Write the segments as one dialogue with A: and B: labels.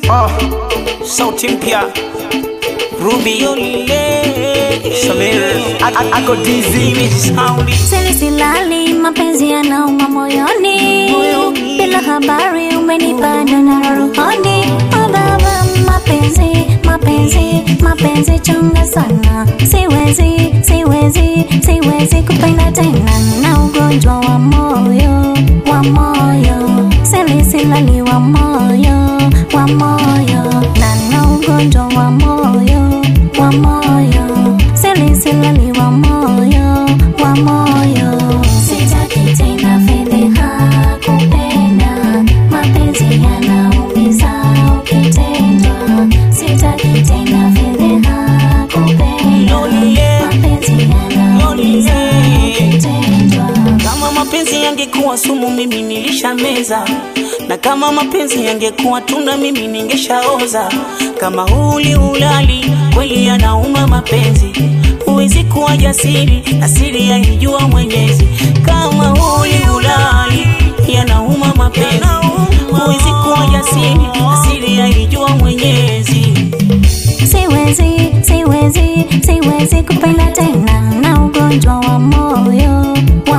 A: Sauti mpya Ruby Samir Ako dizzy
B: Sili silali mapenzi yanauma moyoni, bila habari umenipanda na rohoni. Oh baba, mapenzi chunga sana. Siwezi kupenda tena, na ugonjwa wa moyo Sili silali wa moyo na ugonjwa wa moyo Sili silali wa moyo Sitaki tena fedheha kupenda, mapenzi yanaumiza ukitendwa. Sitaki tena fedheha kupenda, mapenzi yanaumiza ukitendwa.
A: Kama mapenzi yangekuwa sumu mimi nilishameza, na kama mapenzi yangekuwa tunda mimi ningeshaoza. Kama ulali kweli yanauma mapenzi, huwezi kuwa jasiri na siri yaijua Mwenyezi. Kama ulali yanauma mapenzi, huwezi kuwa jasiri na siri yaijua Mwenyezi.
B: Siwezi kupenda tena, na ugonjwa wa moyo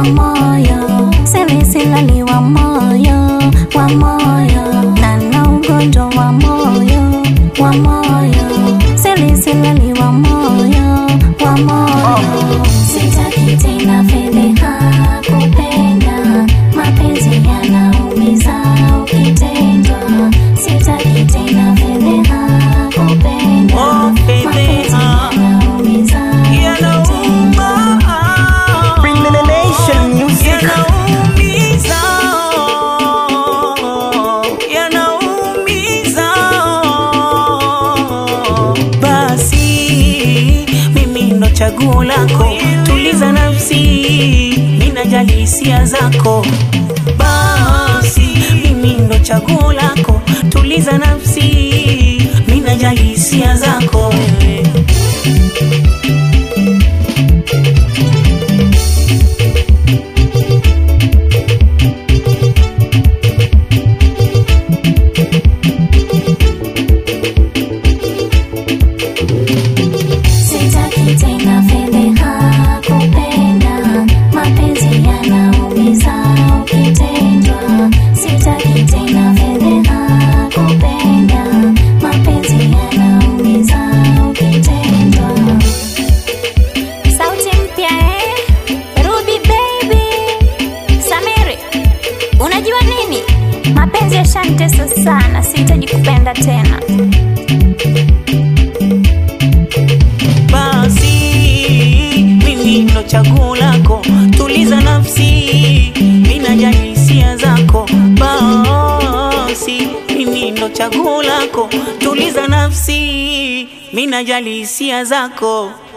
B: Sili silali wa moyo na ugonjwa wa moyo Sili silali wa moyo Sitaki tena fedheha kupenda, mapenzi yanaumiza ukitendwa. Sitaki tena fedheha kupenda, mapenzi yanaumiza ukitendwa.
A: Bring the nation music. Chaguo lako, tuliza nafsi, mina jali hisia zako. Basi mimi ndo chaguo lako, tuliza nafsi, mina jali hisia zako.
B: Sitaki tena fedheha kupenda, mapenzi yanaumiza ukitendwa. Sitaki tena fedheha kupenda, mapenzi yanaumiza ukitendwa. Sauti mpya Ruby baby Samiri, unajua nini? Mapenzi yashanitesa sana, sihitaji kupenda tena.
A: Chaguo lako, tuliza nafsi, mina jali hisia zako. Basi mimi ndo chaguo lako, tuliza nafsi, mina jali hisia zako.